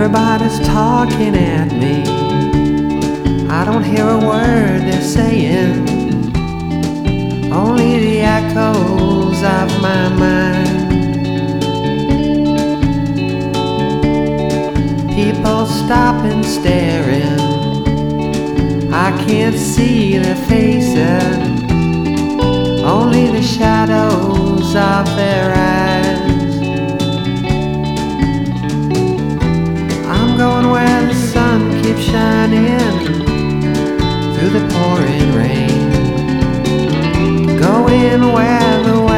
Everybody's talking at me. I don't hear a word they're saying, only the echoes of my mind. People stopping, staring. I can't see their faces, only the shadows of their eyes. I'm going where the sun keeps shining through the pouring rain, going where the